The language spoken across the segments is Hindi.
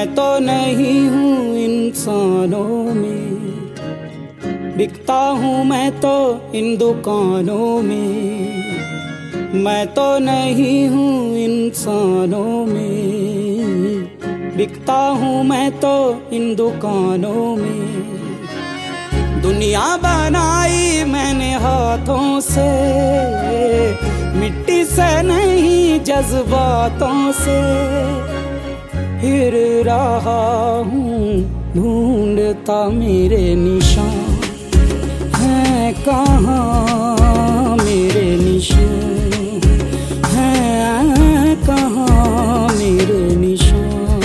मैं तो नहीं हूँ इंसानों में, बिकता हूँ मैं तो इन दुकानों में। मैं तो नहीं हूँ इंसानों में, बिकता हूँ मैं तो इन दुकानों में। दुनिया बनाई मैंने हाथों से, मिट्टी से नहीं जज्बातों से। फिर रहा हूँ ढूंढता मेरे निशान हैं कहाँ, मेरे निशान हैं कहाँ, मेरे निशान।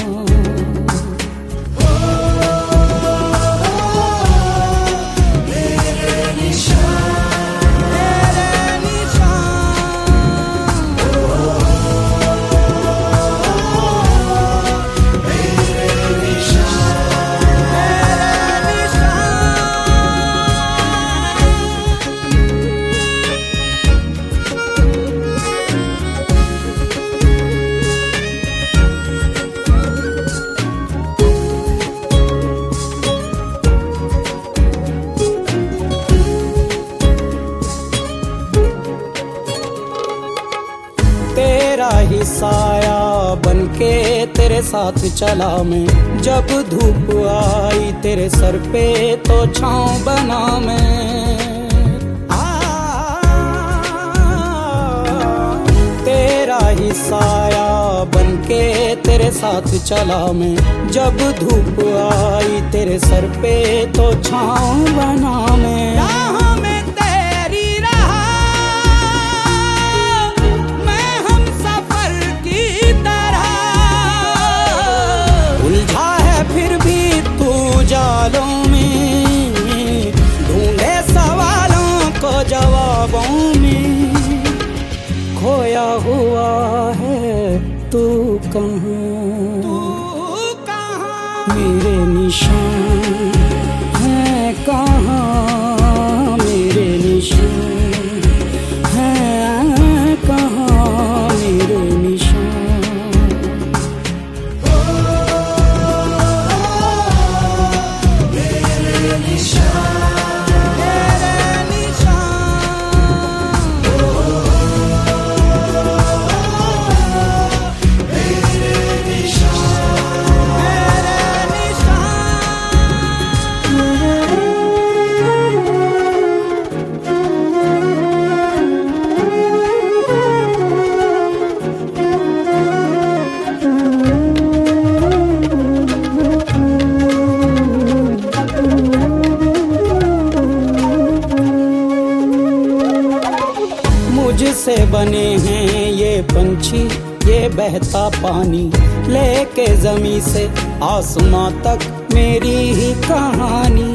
तेरा ही साया बनके तेरे साथ चला मैं, जब धूप आई तेरे सर पे तो छाँव बना मैं। तेरा ही साया बनके तेरे साथ चला मैं, जब धूप आई तेरे सर पे तो छाँव बना मैं। फिर भी तू जालों में ढूंढे सवालों को जवाबों में। खोया हुआ है तू कहाँ, मेरे निशान हैं कहाँ, मेरे निशान हैं कहाँ, मेरे निशान। मुझसे बने हैं ये पंछी, ये बहता पानी, लेके ज़मीं से आसमां तक मेरी ही कहानी।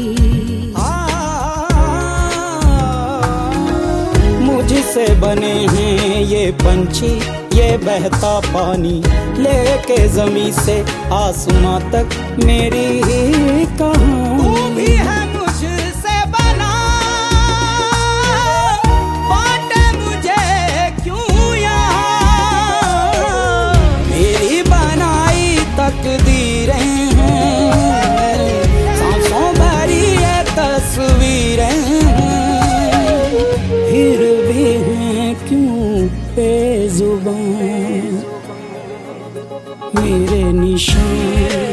मुझसे बने हैं ये पंछी, ये बहता पानी, लेके ज़मीं से आसमां तक मेरी ही कहानी। तू भी है मुझसे बना, तकदीरें हैं सांसों भरी ये तस्वीरें हैं। फिर भी हैं क्यों बेजुबान, मेरे निशान